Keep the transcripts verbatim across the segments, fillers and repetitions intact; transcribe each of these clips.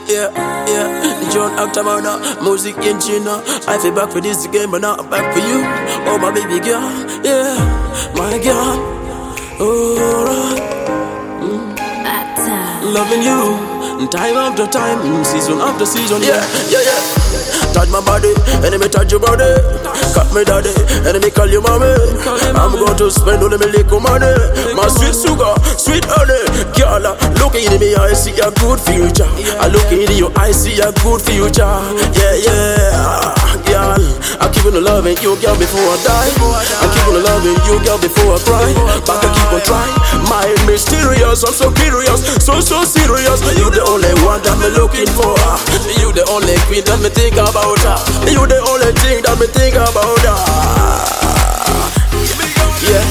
yeah, yeah. John Octamana, music engine. I feel back for this game, but not back for you. Oh, my baby girl, yeah, my girl. Oh, mm. Loving you, time after time, season after season, yeah, yeah, yeah. Touch my body, and me touch your body. Cut me daddy, and me call you mommy. I'm going to spend all my little money. My sweet sugar, sweet honey. Girl, look in me, I see a good future. I look in you, I see a good future. Yeah, yeah. Girl, I keep on loving you, girl, before I die. I keep on loving you, girl, before I cry. But I keep on trying. My mysterious, I'm so curious, so so serious. You the only one that me looking for. You the only queen that me think about. You the only thing that me think about. Yeah.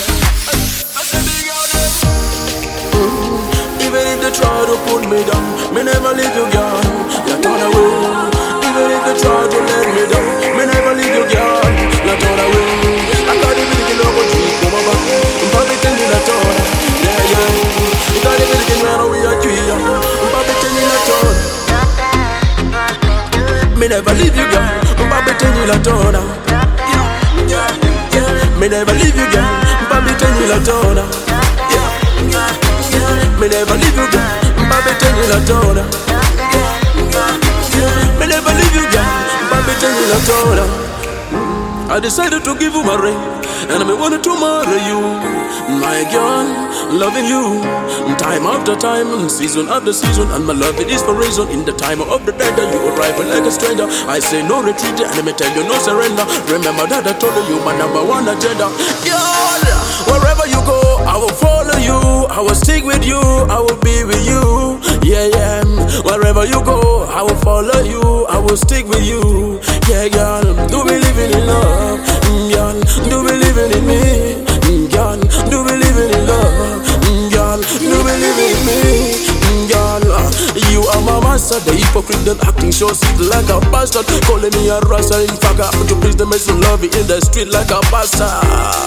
Mm. Even if they try to put me down, me never leave you, girl. You turn away. Even if they try to let me down, me never leave you, girl. You turn away. I got the feeling of a dream, come on back. I'm probably telling you turn. Yeah, yeah. You got the feeling when we are three. I'm probably telling you turn. Me never leave you, girl. Mbabe tenyi la tona. Me never leave you, girl. Mbabe tenyi la tona. Me never leave you, girl. Mbabe tenyi la tona. Me never leave you, girl. Mbabe tenyi la tona. I decided to give you my ring, and I wanted to marry you, my girl, loving you, time after time, season after season, and my love it is for reason. In the time of the dead, you arrive like a stranger. I say no retreat, and I tell you no surrender. Remember that I told you my number one agenda. Girl, wherever you go, I will follow you, I will stick with you, I will be with you. Yeah, yeah. Wherever you go, I will follow you, I will stick with you. Yeah, girl, do believe in love, mm, girl, do believe in me, mm, girl, do believe in love, mm, girl, do believe in me, mm, girl. You are my master, the hypocrite that acting shows it like a bastard, calling me a rasta. In fact, I put you please the mess of love in the street like a bastard.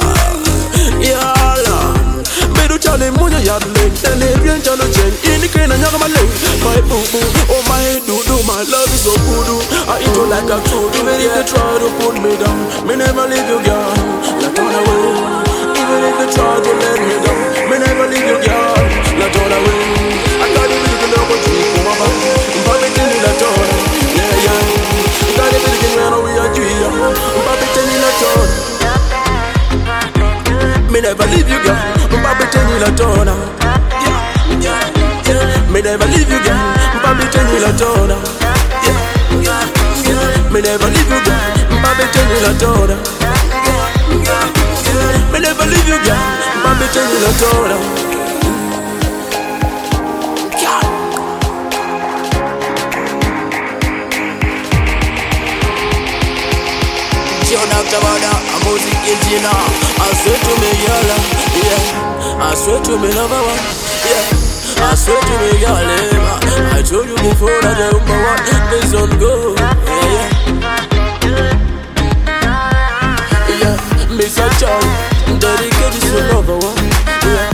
Yeah. Bedu chale moja yadle, tene bien chalo chen. Ini kena nyaga male, my boo boo, oh my do do, my love is so good. I eat you like a food. Even if they try to put me down, me never leave you, girl. Not turn away. Even if they try to let me down, me never leave you, girl. Not turn away. I got the little love of you, come on, Mbabe tenyi la tona. Yeah yeah. I got the little man we are three. Mbabe tenyi la tona. Me never leave you, girl. Mbabe tenyi la tona. Me never leave you, girl. Mbabe tenyi la tona. Me never leave you, girl. Mbabe tenyi la tona. Me never leave you, girl. Mbabe tenyi la tona. John Octamana, a music engineer. I swear to me, y'all, yeah. I swear to me, number one, yeah. I swear to me, y'all, I told you before that the number one, please don't go, yeah, yeah. Mister John, dedicated to number one, yeah.